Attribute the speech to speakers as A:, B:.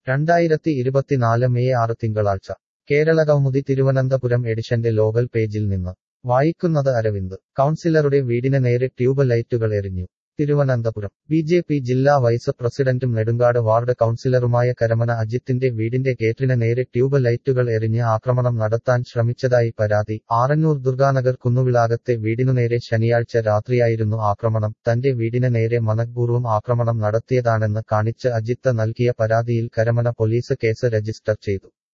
A: 2024 May 6 തിങ്കളാഴ്ച കേരളകൗമുദി തിരുവനന്തപുരം എഡിഷന്റെ local പേജിൽ നിന്ന് വായിക്കുന്നത് അരവിന്ദ് കൗൺസിലറുടെ വീടിന് നേരെ ട്യൂബ് ലൈറ്റുകൾ എറിഞ്ഞു തിരുവനന്തപുരം ബി.ജെ.പി. ജില്ലാ വൈസ് പ്രസിഡന്റും നെടുങ്കാട് വാർഡ് കൗൺസിലറുമായ കരമന അജിത്തിന്റെ വീടിന്റെ ഗേറ്റിന് നേരെ ട്യൂബ് ലൈറ്റുകൾ എറിഞ്ഞ് ആക്രമണം നടത്താൻ ശ്രമിച്ചതായി പരാതി ആറന്നൂർ ദുർഗാനഗർ കുന്നുവിളാകത്തെ വീടിനുനേരെ ശനിയാഴ്ച രാത്രിയായിരുന്നു ആക്രമണം തന്റെ വീടിന് നേരെ മനഃപൂർവ്വം ആക്രമണം നടത്തിയതാണെന്ന് കാണിച്ച് അജിത്ത് നൽകിയ പരാതിയിൽ കരമന പോലീസ് കേസ് രജിസ്റ്റർ ചെയ്തു